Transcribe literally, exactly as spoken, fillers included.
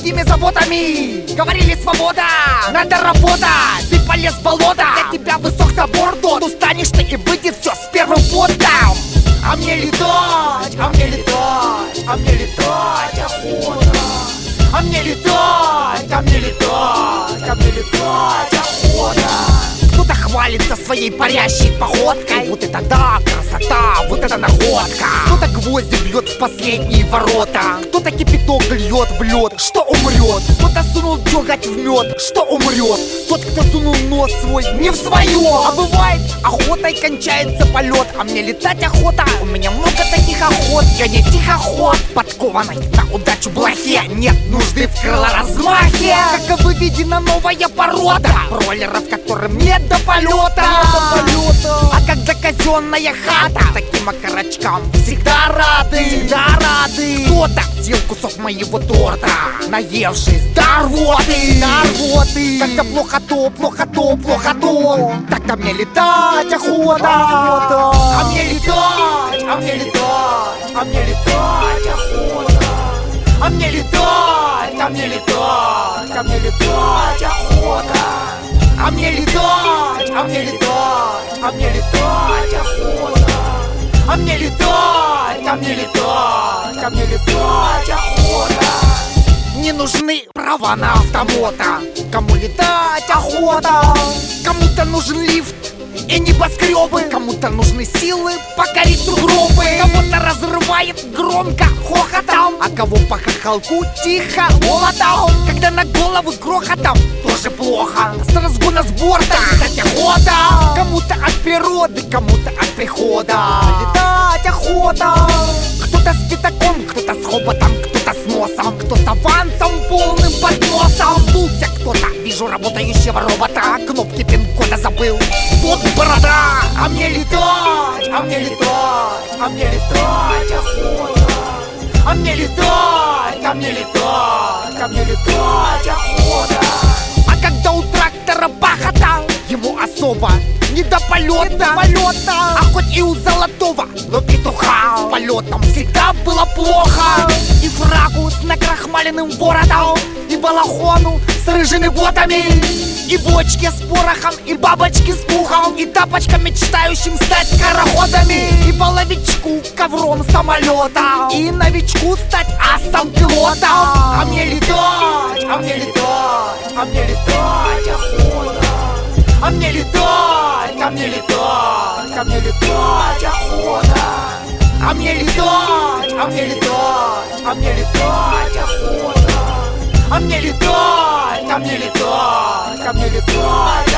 другими заботами. Говорили свобода, надо работать. Ты полез в болото, для тебя высок забор тот. Устанешь ты и выйдет все с первым потом. А мне летать, а мне летать, а мне летать охота. А мне летать, а мне летать, а мне летать охота. Кто-то хвалится своей парящей походкой. Вот это да, красота, вот это находка. Кто-то гвозди бьет в последние ворота. Кто-то кипяток льет в лед, что умрет. Кто-то сунул деготь в мед, что умрет. Тот, кто сунул нос свой не в свое. А бывает, охотой кончается полет. А мне летать охота, у меня много таких охот. Я не тихоход, подкованный на удачу блохе. Нет нужды в крылоразмахе. Как выведена новая порода бролеров, которым нет до полета. А когда казенная хата, таким окорочкам всегда рады. Всегда рады. Кто-то съел кусок моего торта, наевшись до рвоты. До рвоты. Когда плохо то, плохо то, плохо то, тогда мне летать охота. А мне летать, а мне летать, а мне летать охота. А мне летать, а мне летать, а мне летать охота. А мне летать, а мне летать, а мне летать охота. А мне летать, а мне летать, а мне летать охота. Не нужны права на автомота. Кому летать охота. Кому-то нужен лифт и небоскребы. Кому-то нужны силы покорить сугробы. Кого-то разрывает громко хохотом, а кого по хохолку тихо молотом. Когда на голову с грохотом, тоже плохо. С разгона с борта летать охота. Кому-то от природы, кому-то от прихода летать охота. Кто-то с пятаком, кто-то с хоботом, кто-то с носом, кто с авансом полным подносом. Сдулся кто-то, вижу работающего робота. Кнопки пин-кода забыл, вот борода. А мне летать, а мне летать, а мне летать охота. А мне летать, а мне летать, а мне летать охота. А когда у трактора пахота, ему особо не до полета, не до полета. А хоть и у золотого, но петуха полетом всегда было плохо. И фрагу с накрахмаленным воротом, и балахону с рыжими ботами, и бочки с порохом, и бабочки с пухом, и тапочкам, мечтающим стать скороходами, и половичку ковром самолета, и новичку стать асом пилотом. А мне летать, а мне летать, а мне летать охота. А мне летать, а мне летать, а мне летать охота. А мне летать, а мне летать, а мне летать охота. А мне летать, а мне летать, а мне летать